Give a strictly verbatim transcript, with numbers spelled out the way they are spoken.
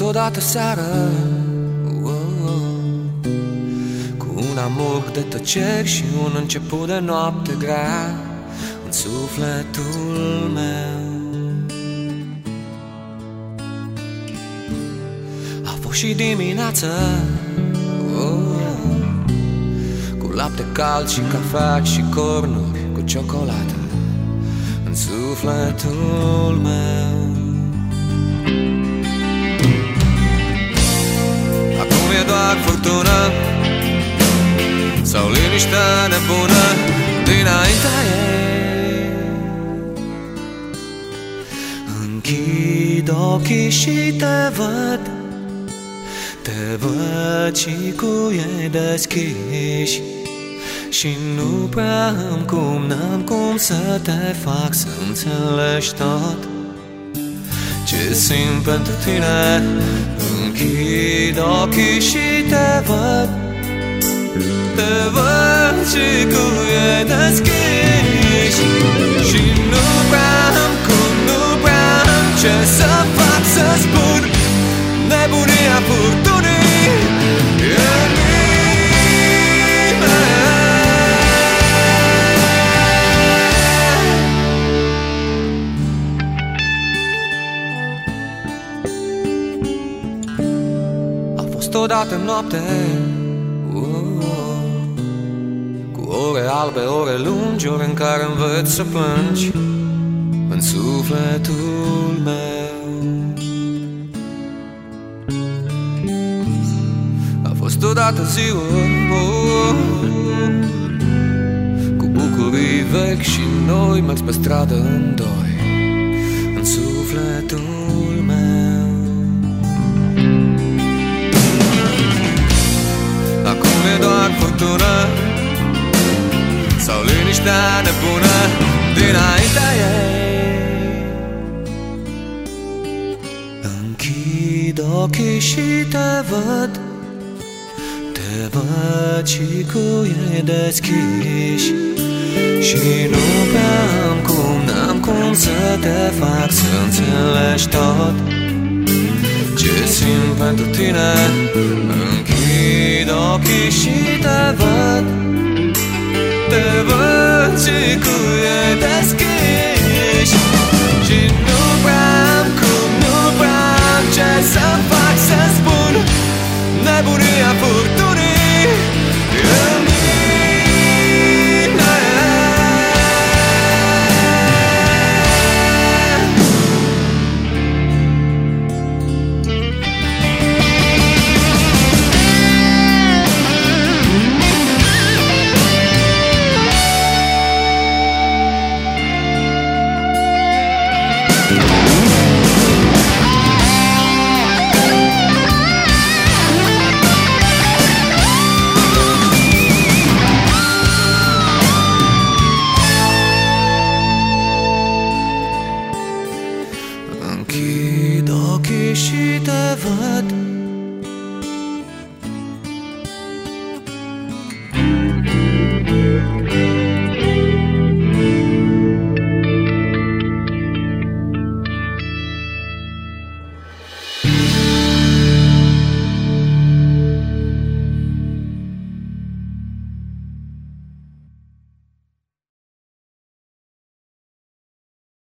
fost odată seară, oh, oh, cu un amur de tăceri și un început de noapte grea în sufletul meu. A fost și dimineață, oh, oh, cu lapte cald și cafea și cornuri cu ciocolată în sufletul meu. Acum e doar furtună sau liniștea nebună dinaintea ei. Închid ochii și te văd, te văd și cu ei deschiși, și nu prea am cum, n-am cum să te fac să înțelegi tot ce simt pentru tine. Închid ochii și te văd, te văd și cu ei deschiși, și nu prea am cum, nu prea am ce să fac să spun. Nebunia furtunii e în mine. A fost odată noapte, oh, oh, cu ore albe, ore lungi, ore în care învăț să plângi în sufletul meu. A fost odată ziua, oh, oh, cu bucurii vechi și noi, mers pe stradă în doi în sufletul meu. Acum e doar furtună sau liniștea nebună dinaintea ei. Închid ochii și te văd, te văd și cu ei deschiși, și nu prea am cum, n-am cum să te fac să înțelegi tot ce simt pentru tine. Închid ochii și te văd, te văd și cu ei deschiși, și nu prea am cum, nu prea am ce să fac să spun. Nebunia furtunii e în mine. Închid ochii și te văd,